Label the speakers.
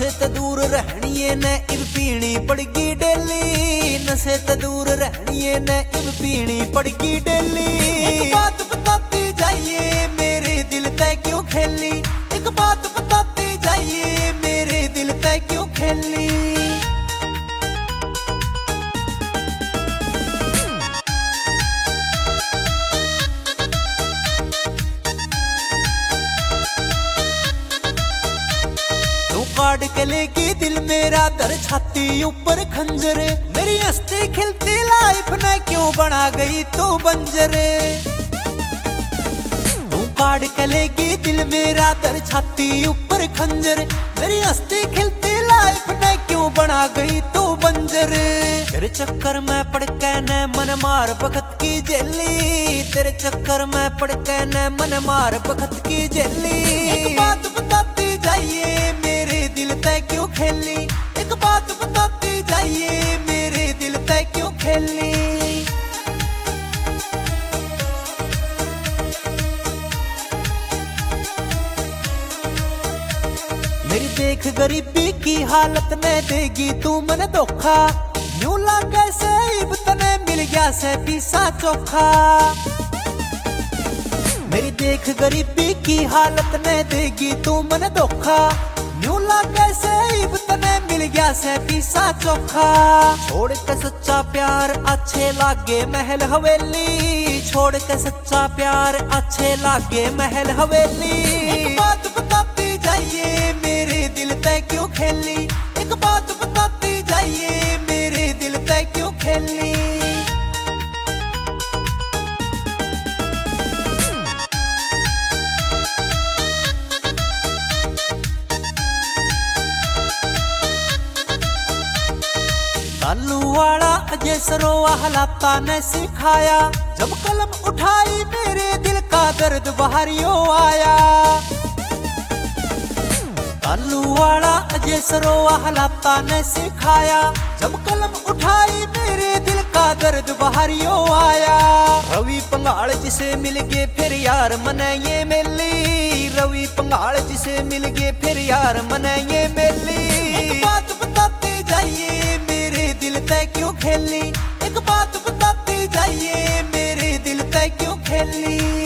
Speaker 1: नशे ते दूर रहनी ने इब पीनी पड़गी डेली, नशे ते दूर रहनी ने इब पीनी पड़गी डेली। एक बात बताती जाइए मेरे दिल तय क्यों खेली, एक बात बताती जाइए मेरे दिल तय क्यों खेली। काट के लेगी दिल मेरा दर छाती ऊपर खंजर, मेरी हस्ती खिलती लाइफ ने क्यों बना गई तू बंजरे। तू काट के लेगी दिल मेरा दर छाती ऊपर खंजर, मेरी हस्ती खिलती लाइफ ने क्यों बना गई तू बंजरे। तेरे चक्कर में पड़ के न मन मार बखत की जेली, तेरे चक्कर में पड़ के न मन मार बखत की जेली। एक बात बताती जाइए मेरे दिल तय क्यों खेली, एक बात बताती जाइए मेरे दिल तय क्यों खेली। मेरी देख गरीबी की हालत में देगी तू मन धोखा, यूं लागे से इब तने मिल गया से पीसा चोखा। मेरी देख गरीबी की हालत में देगी तू मन धोखा, यूं लागे से इब तने मिल गया से पीसा चोखा। छोड़ के सच्चा प्यार अच्छे लागे महल हवेली, छोड़ के सच्चा प्यार अच्छे लागे महल हवेली। एक बात बताती जाइए मेरे दिल तय क्यों खेली, एक बात बताती जाइए मेरे दिल तय क्यों खेली। तालू वाला अजय सरोवा हलाता ने सिखाया, जब कलम उठाई मेरे दिल का दर्द बाहरियों आया। तालू वाला अजय सरोवा हलाता ने सिखाया, जब कलम उठाई मेरे दिल का दर्द बाहरियों आया। रवि पंगाल जिसे मिल गए फिर यार मने ये मेली, रवि पंगाल जिसे मिल गए फिर यार मने ये मेली। एक बात बताती जाइए मेरे दिल तय क्यों खेली, एक बात बताती जाइए मेरे दिल तय क्यों खेली।